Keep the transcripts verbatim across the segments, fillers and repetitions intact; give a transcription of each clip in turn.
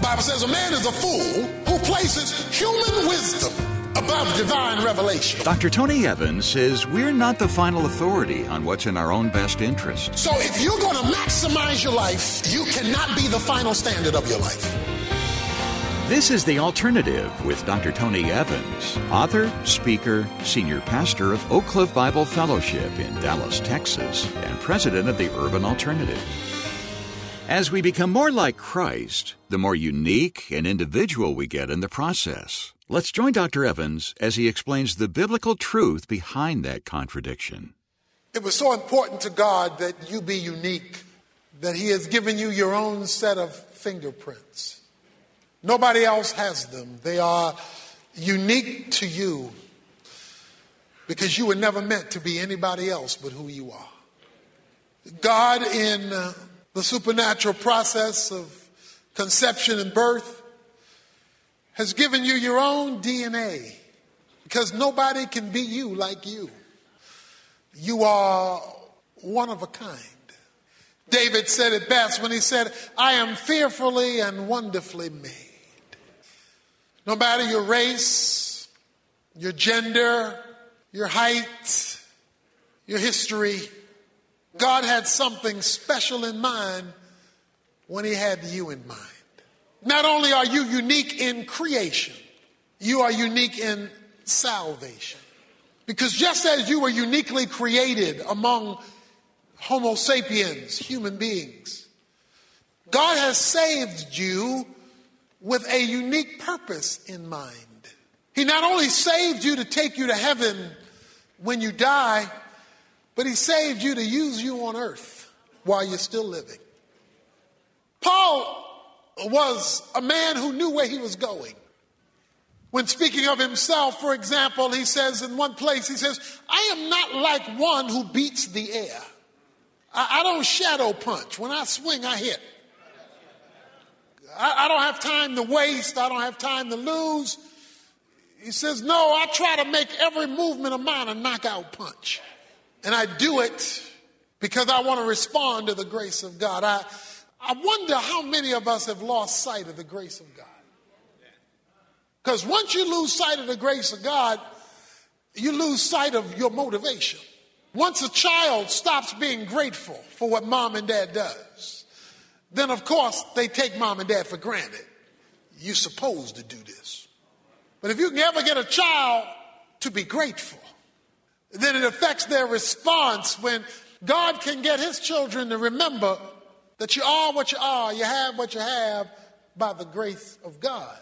Bible says a man is a fool who places human wisdom above divine revelation. Doctor Tony Evans says we're not the final authority on what's in our own best interest. So if you're going to maximize your life, you cannot be the final standard of your life. This is The Alternative with Doctor Tony Evans, author, speaker, senior pastor of Oak Cliff Bible Fellowship in Dallas, Texas, and president of the Urban Alternative. As we become more like Christ, the more unique and individual we get in the process. Let's join Doctor Evans as he explains the biblical truth behind that contradiction. It was so important to God that you be unique, that He has given you your own set of fingerprints. Nobody else has them. They are unique to you because you were never meant to be anybody else but who you are. God, in uh, the supernatural process of conception and birth, has given you your own D N A because nobody can be you like you. You are one of a kind. David said it best when he said, I am fearfully and wonderfully made. No matter your race, your gender, your height, your history, God had something special in mind when He had you in mind. Not only are you unique in creation, you are unique in salvation. Because just as you were uniquely created among Homo sapiens, human beings, God has saved you with a unique purpose in mind. He not only saved you to take you to heaven when you die, but He saved you to use you on earth while you're still living. Paul was a man who knew where he was going. When speaking of himself, for example, he says in one place, he says, I am not like one who beats the air. I, I don't shadow punch. When I swing, I hit. I, I don't have time to waste. I don't have time to lose. He says, no, I try to make every movement of mine a knockout punch. And I do it because I want to respond to the grace of God. I, I wonder how many of us have lost sight of the grace of God. Because once you lose sight of the grace of God, you lose sight of your motivation. Once a child stops being grateful for what mom and dad does, then of course they take mom and dad for granted. You're supposed to do this. But if you can ever get a child to be grateful, then it affects their response when God can get His children to remember that you are what you are, you have what you have by the grace of God.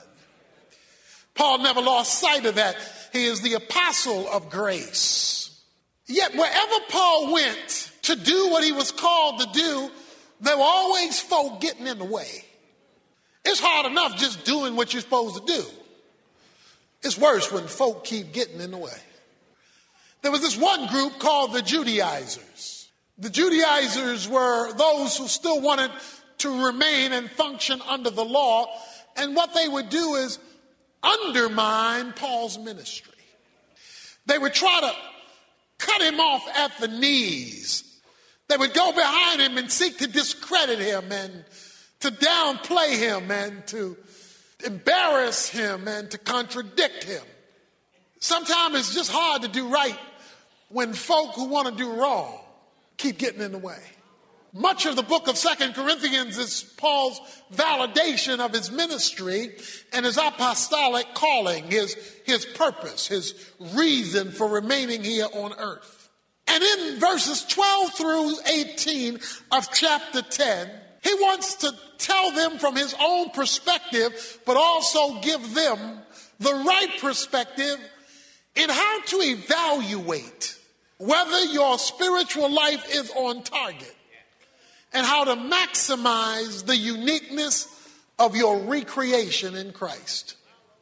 Paul never lost sight of that. He is the apostle of grace. Yet wherever Paul went to do what he was called to do, there were always folk getting in the way. It's hard enough just doing what you're supposed to do. It's worse when folk keep getting in the way. There was this one group called the Judaizers. The Judaizers were those who still wanted to remain and function under the law. And what they would do is undermine Paul's ministry. They would try to cut him off at the knees. They would go behind him and seek to discredit him and to downplay him and to embarrass him and to contradict him. Sometimes it's just hard to do right when folk who want to do wrong keep getting in the way. Much of the book of Second Corinthians is Paul's validation of his ministry and his apostolic calling, his, his purpose, his reason for remaining here on earth. And in verses twelve through eighteen of chapter ten, he wants to tell them from his own perspective, but also give them the right perspective in how to evaluate whether your spiritual life is on target and how to maximize the uniqueness of your recreation in Christ.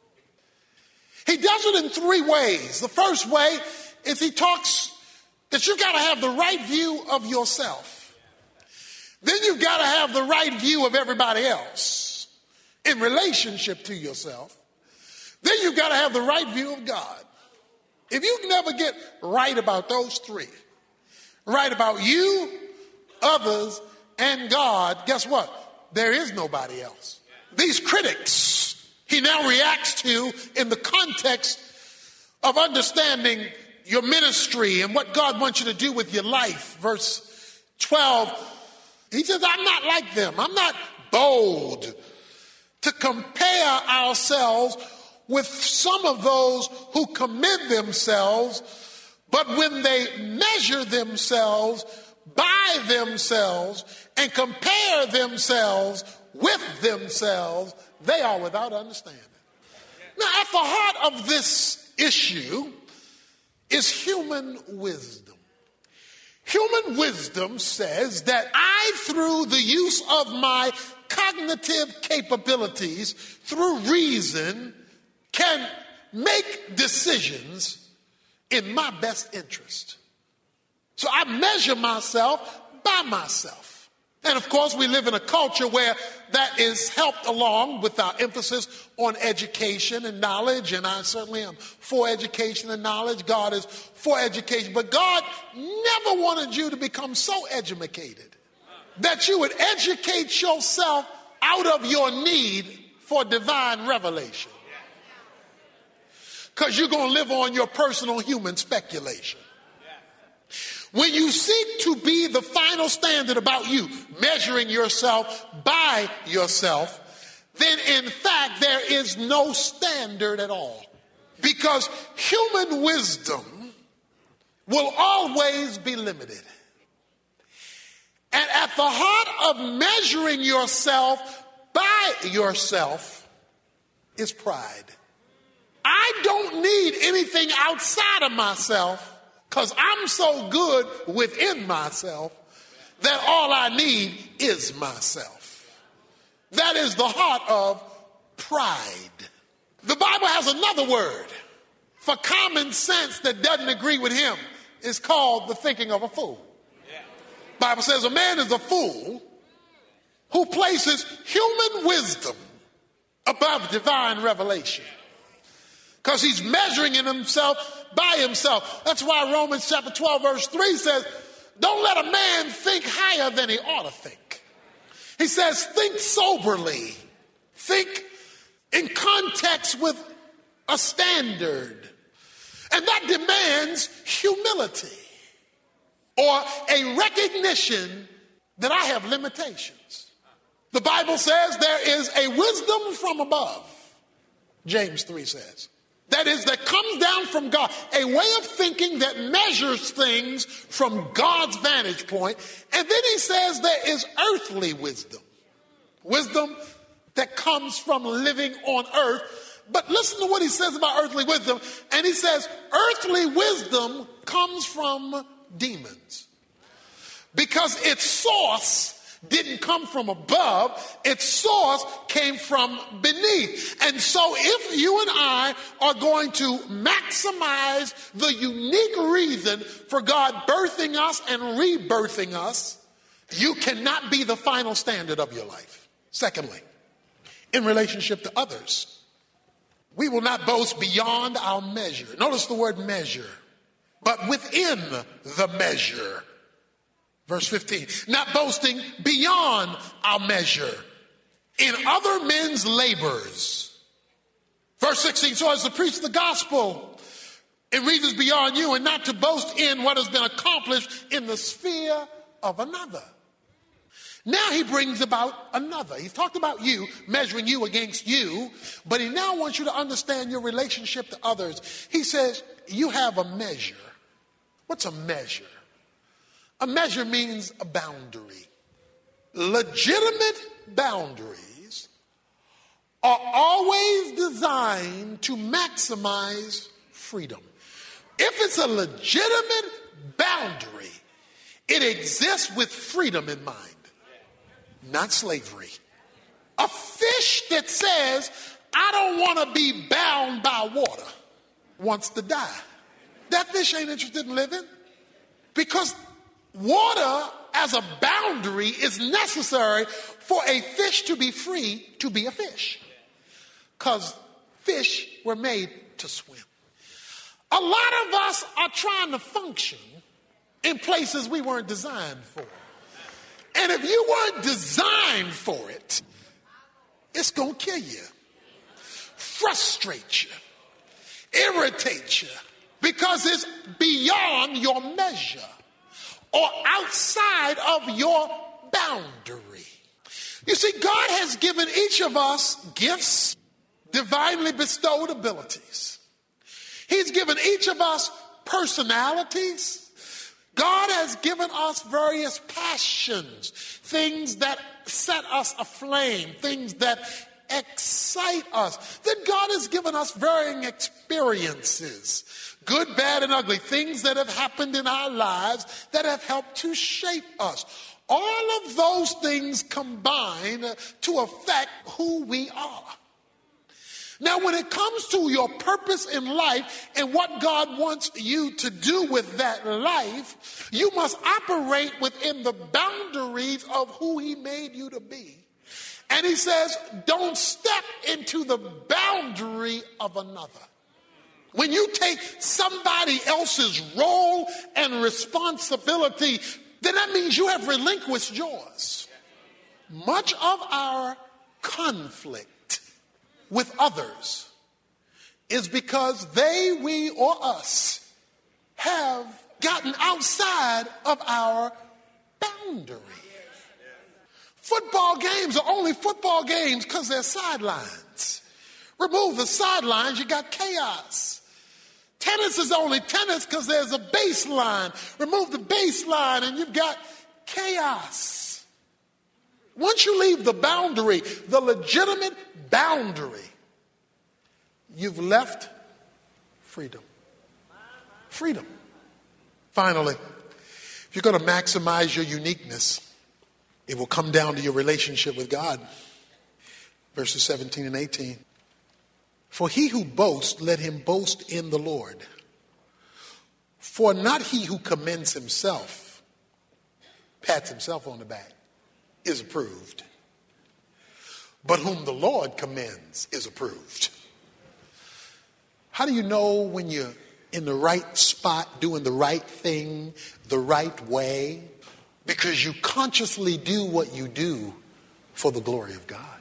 He does it in three ways. The first way is he talks that you've got to have the right view of yourself. Then you've got to have the right view of everybody else in relationship to yourself. Then you've got to have the right view of God. If you can never get right about those three, right about you, others, and God, guess what? There is nobody else. These critics he now reacts to in the context of understanding your ministry and what God wants you to do with your life. Verse twelve, he says, I'm not like them. I'm not bold to compare ourselves with some of those who commend themselves, but when they measure themselves by themselves and compare themselves with themselves, they are without understanding. Now, at the heart of this issue is human wisdom. Human wisdom says that I, through the use of my cognitive capabilities, through reason, can make decisions in my best interest. So I measure myself by myself. And of course, we live in a culture where that is helped along with our emphasis on education and knowledge. And I certainly am for education and knowledge. God is for education. But God never wanted you to become so educated that you would educate yourself out of your need for divine revelation. Because you're going to live on your personal human speculation. When you seek to be the final standard about you, measuring yourself by yourself, then in fact there is no standard at all. Because human wisdom will always be limited. And at the heart of measuring yourself by yourself is pride. I don't need anything outside of myself, because I'm so good within myself that all I need is myself. That is the heart of pride. The Bible has another word for common sense that doesn't agree with him. It's called the thinking of a fool. The Bible says a man is a fool who places human wisdom above divine revelation, because he's measuring in himself by himself. That's why Romans chapter twelve verse three says, don't let a man think higher than he ought to think. He says, think soberly. Think in context with a standard. And that demands humility or a recognition that I have limitations. The Bible says there is a wisdom from above, James three says. That is, that comes down from God, a way of thinking that measures things from God's vantage point. And then he says there is earthly wisdom, wisdom that comes from living on earth. But listen to what he says about earthly wisdom. And he says earthly wisdom comes from demons, because its source didn't come from above, its source came from beneath. And so if you and I are going to maximize the unique reason for God birthing us and rebirthing us, you cannot be the final standard of your life. Secondly, in relationship to others, we will not boast beyond our measure. Notice the word measure, but within the measure. Verse fifteen, not boasting beyond our measure in other men's labors. Verse sixteen, so as to preach the gospel, it reaches beyond you, and not to boast in what has been accomplished in the sphere of another. Now he brings about another. He's talked about you, measuring you against you, but he now wants you to understand your relationship to others. He says, you have a measure. What's a measure? A measure means a boundary. Legitimate boundaries are always designed to maximize freedom. If it's a legitimate boundary, it exists with freedom in mind, not slavery. A fish that says, I don't want to be bound by water, wants to die. That fish ain't interested in living, because water as a boundary is necessary for a fish to be free to be a fish, because fish were made to swim. A lot of us are trying to function in places we weren't designed for. And if you weren't designed for it, it's going to kill you, frustrate you, irritate you, because it's beyond your measure or outside of your boundary. You see, God has given each of us gifts, divinely bestowed abilities. He's given each of us personalities. God has given us various passions, things that set us aflame, things that excite us. Then God has given us varying experiences, good, bad, and ugly, things that have happened in our lives that have helped to shape us. All of those things combine to affect who we are. Now, when it comes to your purpose in life and what God wants you to do with that life, you must operate within the boundaries of who he made you to be. And he says, don't step into the boundary of another. When you take somebody else's role and responsibility, then that means you have relinquished yours. Much of our conflict with others is because they, we, or us have gotten outside of our boundary. Football games are only football games because they're sidelines. Remove the sidelines, you got chaos. Tennis is only tennis because there's a baseline. Remove the baseline and you've got chaos. Once you leave the boundary, the legitimate boundary, you've left freedom. Freedom. Finally, if you're going to maximize your uniqueness, it will come down to your relationship with God. Verses seventeen and eighteen. For he who boasts, let him boast in the Lord. For not he who commends himself, pats himself on the back, is approved, but whom the Lord commends is approved. How do you know when you're in the right spot, doing the right thing, the right way? Because you consciously do what you do for the glory of God.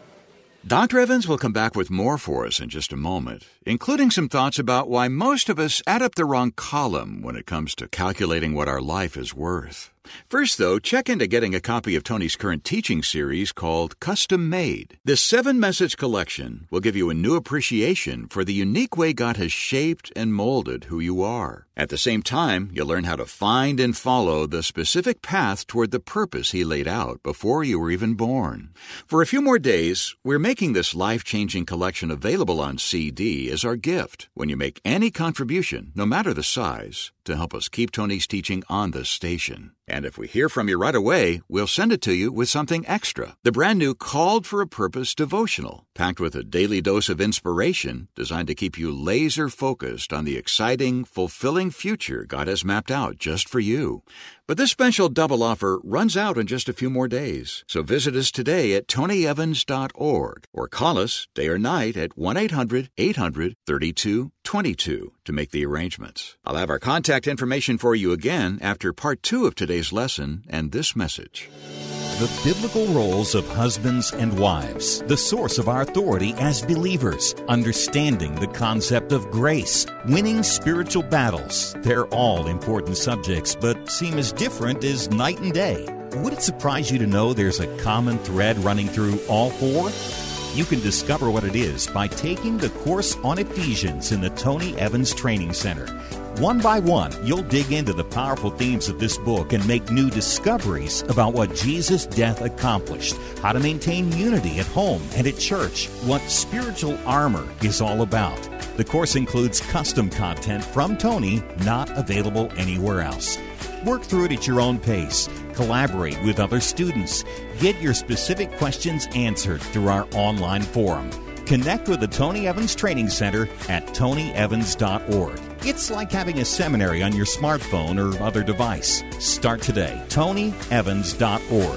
Doctor Evans will come back with more for us in just a moment, including some thoughts about why most of us add up the wrong column when it comes to calculating what our life is worth. First, though, check into getting a copy of Tony's current teaching series called Custom Made. This seven-message collection will give you a new appreciation for the unique way God has shaped and molded who you are. At the same time, you'll learn how to find and follow the specific path toward the purpose He laid out before you were even born. For a few more days, we're making this life-changing collection available on C D as our gift when you make any contribution, no matter the size, to help us keep Tony's teaching on this station. And if we hear from you right away, we'll send it to you with something extra. The brand new Called for a Purpose devotional, packed with a daily dose of inspiration designed to keep you laser focused on the exciting, fulfilling future God has mapped out just for you. But this special double offer runs out in just a few more days. So visit us today at tony evans dot org or call us day or night at one eight hundred eight hundred thirty-two twenty-two to make the arrangements. I'll have our contact information for you again after part two of today's lesson and this message. The biblical roles of husbands and wives, the source of our authority as believers, understanding the concept of grace, winning spiritual battles. They're all important subjects, but seem as different as night and day. Would it surprise you to know there's a common thread running through all four? You can discover what it is by taking the course on Ephesians in the Tony Evans Training Center. One by one, you'll dig into the powerful themes of this book and make new discoveries about what Jesus' death accomplished, how to maintain unity at home and at church, what spiritual armor is all about. The course includes custom content from Tony, not available anywhere else. Work through it at your own pace. Collaborate with other students. Get your specific questions answered through our online forum. Connect with the Tony Evans Training Center at tony evans dot org. It's like having a seminary on your smartphone or other device. Start today. tony evans dot org.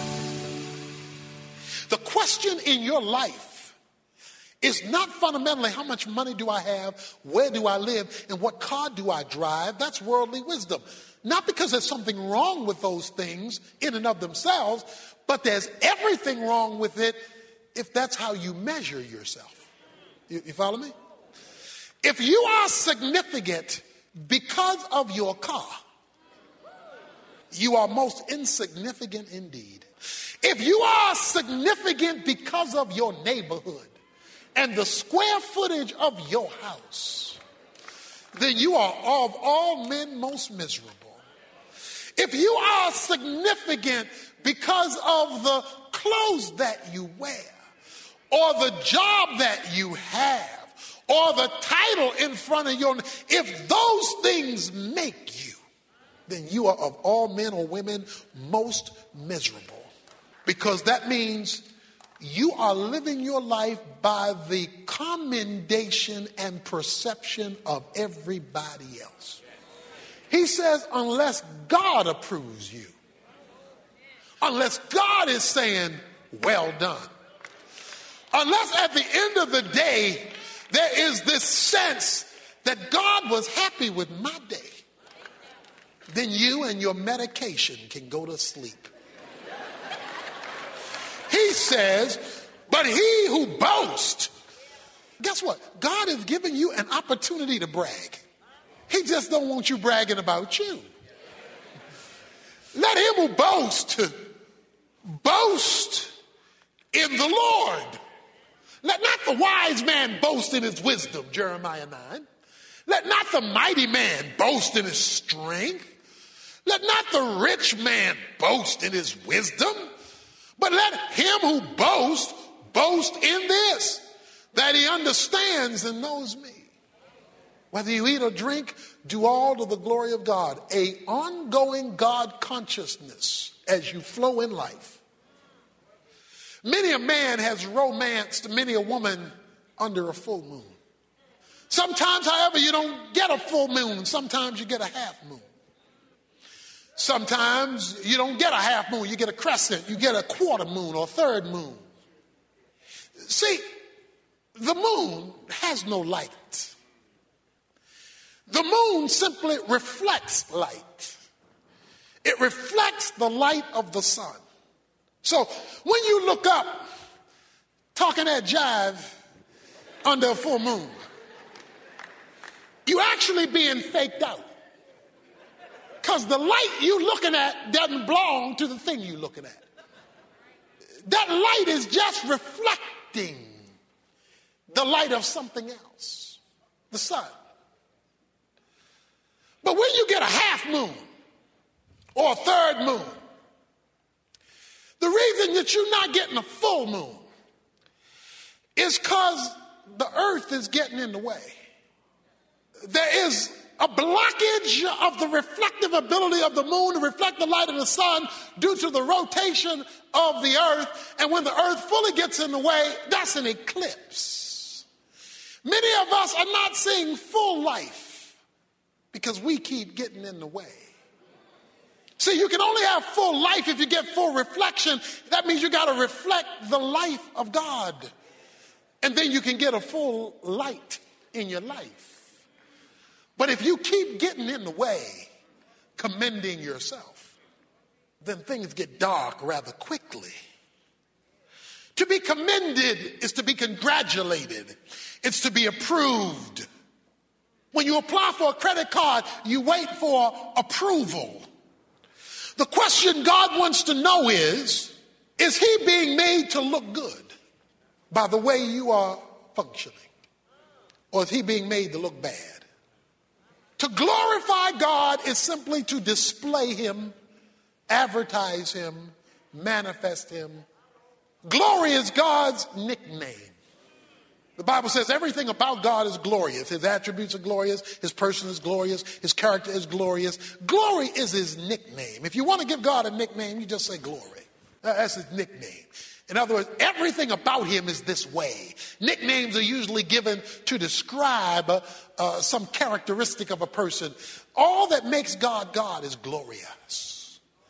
The question in your life is not fundamentally how much money do I have, where do I live, and what car do I drive. That's worldly wisdom. Not because there's something wrong with those things in and of themselves, but there's everything wrong with it if that's how you measure yourself. You, you follow me? If you are significant because of your car, you are most insignificant indeed. If you are significant because of your neighborhood and the square footage of your house, then you are of all men most miserable. If you are significant because of the clothes that you wear, or the job that you have, or the title in front of your name, if those things make you, then you are of all men or women most miserable. Because that means you are living your life by the commendation and perception of everybody else. He says, unless God approves you, unless God is saying, well done, unless at the end of the day, there is this sense that God was happy with my day, then you and your medication can go to sleep. He says, but he who boasts, guess what? God has given you an opportunity to brag. He just don't want you bragging about you. Let him who boasts boast in the Lord. Let not the wise man boast in his wisdom, Jeremiah nine. Let not the mighty man boast in his strength. Let not the rich man boast in his wisdom. But let him who boasts, boast in this, that he understands and knows me. Whether you eat or drink, do all to the glory of God. A ongoing God consciousness as you flow in life. Many a man has romanced many a woman under a full moon. Sometimes, however, you don't get a full moon. Sometimes you get a half moon. Sometimes you don't get a half moon, you get a crescent, you get a quarter moon or third moon. See, the moon has no light. The moon simply reflects light. It reflects the light of the sun. So when you look up, talking that jive under a full moon, you actually being faked out. Because the light you looking at doesn't belong to the thing you're looking at. That light is just reflecting the light of something else, the sun. But when you get a half moon or a third moon, the reason that you're not getting a full moon is because the earth is getting in the way. There is a blockage of the reflective ability of the moon to reflect the light of the sun due to the rotation of the earth. And when the earth fully gets in the way, that's an eclipse. Many of us are not seeing full life because we keep getting in the way. See, you can only have full life if you get full reflection. That means you got to reflect the life of God. And then you can get a full light in your life. But if you keep getting in the way, commending yourself, then things get dark rather quickly. To be commended is to be congratulated. It's to be approved. When you apply for a credit card, you wait for approval. The question God wants to know is, is he being made to look good by the way you are functioning? Or is he being made to look bad? To glorify God is simply to display him, advertise him, manifest him. Glory is God's nickname. The Bible says everything about God is glorious. His attributes are glorious. His person is glorious. His character is glorious. Glory is his nickname. If you want to give God a nickname, you just say glory. That's his nickname. In other words, everything about him is this way. Nicknames are usually given to describe uh, uh, some characteristic of a person. All that makes God God is glorious.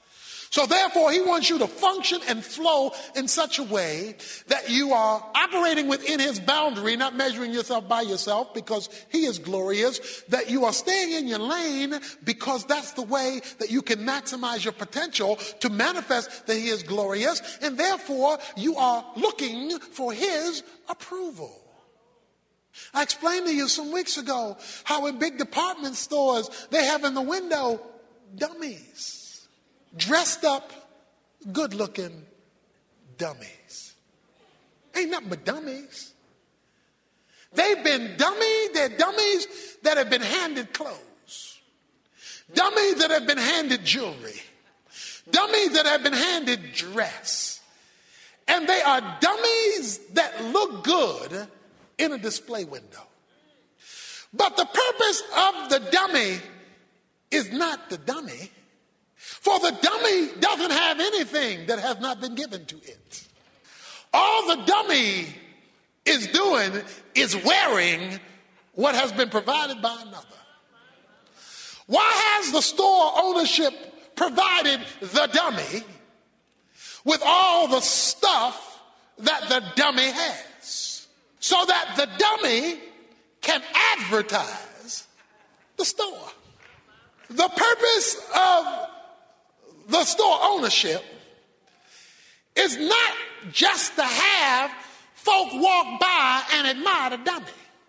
So therefore, he wants you to function and flow in such a way that you are operating within his boundary, not measuring yourself by yourself because he is glorious, that you are staying in your lane because that's the way that you can maximize your potential to manifest that he is glorious, and therefore you are looking for his approval. I explained to you some weeks ago how in big department stores they have in the window dummies. Dressed up, good-looking dummies. Ain't nothing but dummies. They've been dummies. They're dummies that have been handed clothes. Dummies that have been handed jewelry. Dummies that have been handed dress. And they are dummies that look good in a display window. But the purpose of the dummy is not the dummy. For the dummy doesn't have anything that has not been given to it. All the dummy is doing is wearing what has been provided by another. Why has the store ownership provided the dummy with all the stuff that the dummy has? So that the dummy can advertise the store. The purpose of the store ownership is not just to have folk walk by and admire the dummy.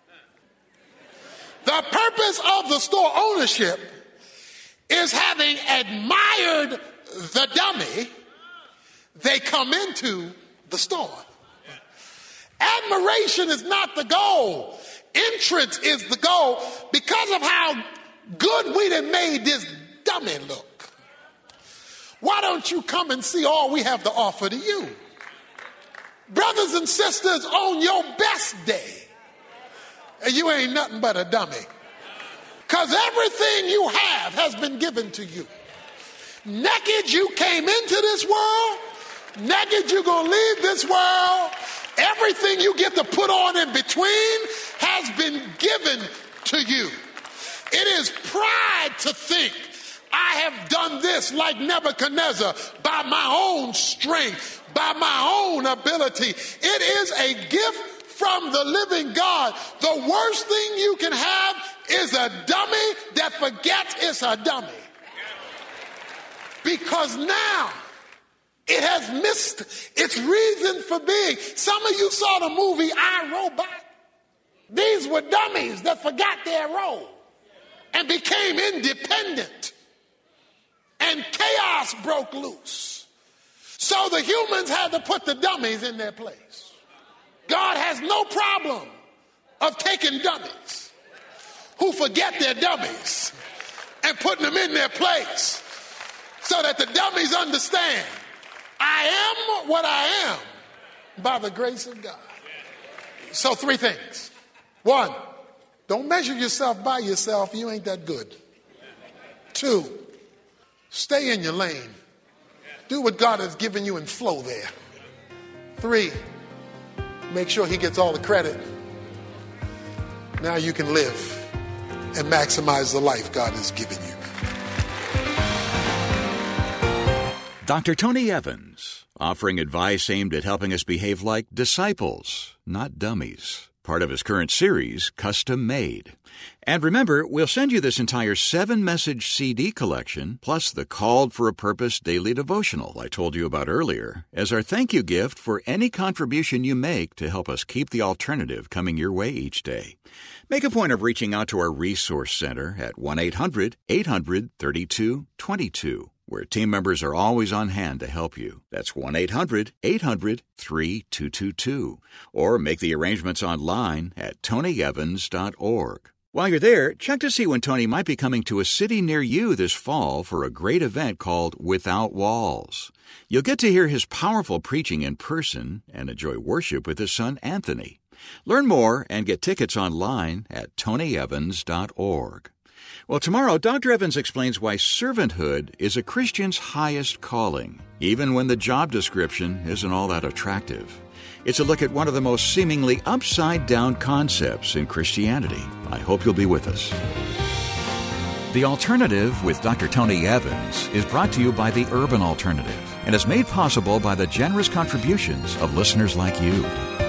The purpose of the store ownership is, having admired the dummy, they come into the store. Admiration is not the goal. Entrance is the goal because of how good we done made this dummy look. Why don't you come and see all we have to offer to you? Brothers and sisters, on your best day, you ain't nothing but a dummy. Because everything you have has been given to you. Naked you came into this world. Naked you're going to leave this world. Everything you get to put on in between has been given to you. It is pride to think I have done this like Nebuchadnezzar by my own strength, by my own ability. It is a gift from the living God. The worst thing you can have is a dummy that forgets it's a dummy. Because now it has missed its reason for being. Some of you saw the movie I, Robot. These were dummies that forgot their role and became independent. And chaos broke loose. So the humans had to put the dummies in their place. God has no problem of taking dummies who forget their dummies and putting them in their place so that the dummies understand, I am what I am by the grace of God. So three things. One, don't measure yourself by yourself. You ain't that good. Two, stay in your lane. Do what God has given you and flow there. Three, make sure he gets all the credit. Now you can live and maximize the life God has given you. Doctor Tony Evans, offering advice aimed at helping us behave like disciples, not dummies. Part of his current series, Custom Made. And remember, we'll send you this entire seven-message C D collection, plus the Called for a Purpose daily devotional I told you about earlier, as our thank you gift for any contribution you make to help us keep the alternative coming your way each day. Make a point of reaching out to our Resource Center at one eight hundred eight hundred thirty-two twenty-two, where team members are always on hand to help you. That's one eight hundred eight hundred three two two two. Or make the arrangements online at tony evans dot org. While you're there, check to see when Tony might be coming to a city near you this fall for a great event called Without Walls. You'll get to hear his powerful preaching in person and enjoy worship with his son Anthony. Learn more and get tickets online at tony evans dot org. Well, tomorrow, Doctor Evans explains why servanthood is a Christian's highest calling, even when the job description isn't all that attractive. It's a look at one of the most seemingly upside-down concepts in Christianity. I hope you'll be with us. The Alternative with Doctor Tony Evans is brought to you by the Urban Alternative and is made possible by the generous contributions of listeners like you.